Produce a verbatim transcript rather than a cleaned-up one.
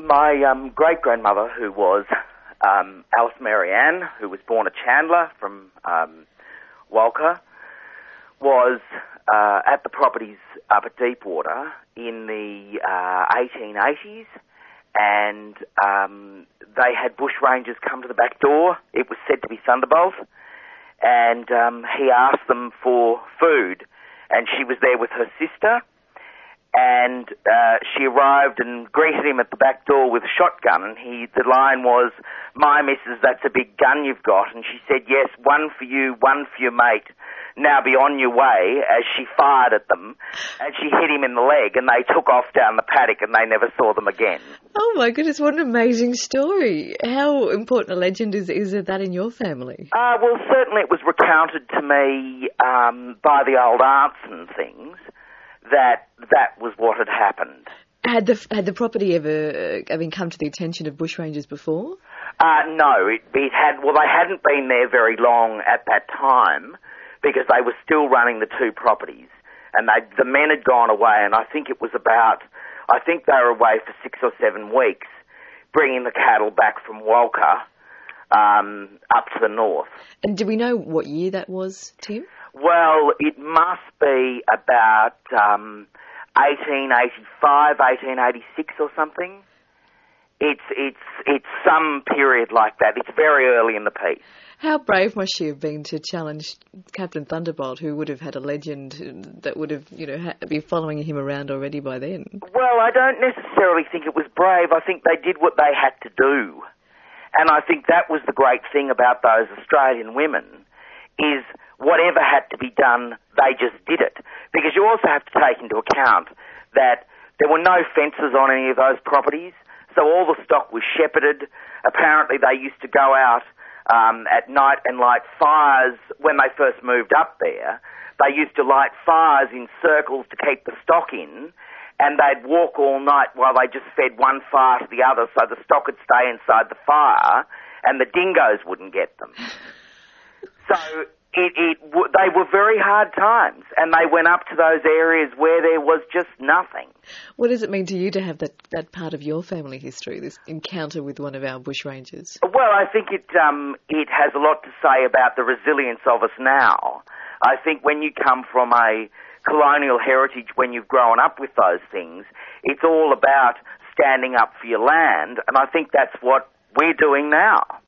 my um, great-grandmother, who was um, Alice Marianne, who was born a Chandler from um, Walker, was uh, at the properties up at Deepwater in the uh, eighteen eighties, and um, they had bushrangers come to the back door. It was said to be Thunderbolt, and um, he asked them for food, and she was there with her sister, and uh, she arrived and greeted him at the back door with a shotgun, and he, the line was, "My missus, that's a big gun you've got," and she said, "Yes, one for you, one for your mate. Now be on your way," as she fired at them, and she hit him in the leg, and they took off down the paddock, and they never saw them again. Oh my goodness, what an amazing story. How important a legend is, is it that in your family? Uh, well, certainly it was recounted to me um, by the old aunts and things that that was what had happened. Had the had the property ever, I mean, come to the attention of bushrangers before? Uh, no, it, it had. Well, they hadn't been there very long at that time, because they were still running the two properties, and they, the men had gone away, and I think it was about, I think they were away for six or seven weeks, bringing the cattle back from Walker um, up to the north. And do we know what year that was, Tim? Well, it must be about um, eighteen eighty-five, eighteen eighty-six or something. It's it's it's some period like that. It's very early in the piece. How brave must she have been to challenge Captain Thunderbolt, who would have had a legend that would have, you know, ha- be following him around already by then? Well, I don't necessarily think it was brave. I think they did what they had to do. And I think that was the great thing about those Australian women, is whatever had to be done, they just did it. Because you also have to take into account that there were no fences on any of those properties, so all the stock was shepherded. Apparently they used to go out um, at night and light fires. When they first moved up there, they used to light fires in circles to keep the stock in, and they'd walk all night while they just fed one fire to the other so the stock would stay inside the fire and the dingoes wouldn't get them. So it, it, they were very hard times, and they went up to those areas where there was just nothing. What does it mean to you to have that, that part of your family history, this encounter with one of our bushrangers? Well, I think it um, it has a lot to say about the resilience of us now. I think when you come from a colonial heritage, when you've grown up with those things, it's all about standing up for your land, and I think that's what we're doing now.